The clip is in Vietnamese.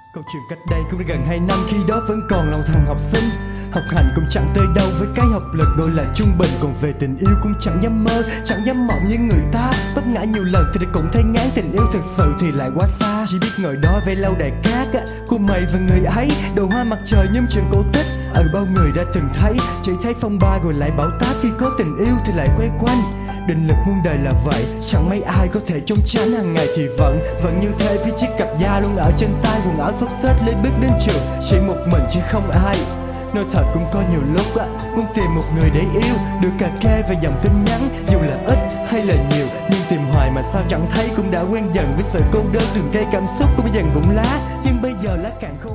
Câu chuyện cách đây cũng đã gần 2 năm, khi đó vẫn còn lòng thằng học sinh. Học hành cũng chẳng tới đâu với cái học lực gọi là trung bình. Còn về tình yêu cũng chẳng dám mơ, chẳng dám mộng như người ta. Vấp ngã nhiều lần thì đã cũng thấy ngán, tình yêu thực sự thì lại quá xa. Chỉ biết ngồi đó vẽ lâu đài cát của mày và người ấy, đồ hoa mặt trời nhưng chuyện cổ tích bao người đã từng thấy. Chỉ thấy phong ba rồi lại bão táp, khi có tình yêu thì lại quay quanh. Định lực muôn đời là vậy, chẳng mấy ai có thể trốn tránh. Hàng ngày thì vẫn như thế, với chiếc cặp da luôn ở trên tay, quần áo xốc xếch lên bước đến trường. Chỉ một mình chứ không ai. Nói thật cũng có nhiều lúc muốn tìm một người để yêu, được cà kê và dòng tin nhắn, dù là ít hay là nhiều. Nhưng tìm hoài mà sao chẳng thấy, cũng đã quen dần với sự cô đơn. Từng cây cảm xúc cũng dần rụng lá, nhưng bây giờ lá càng không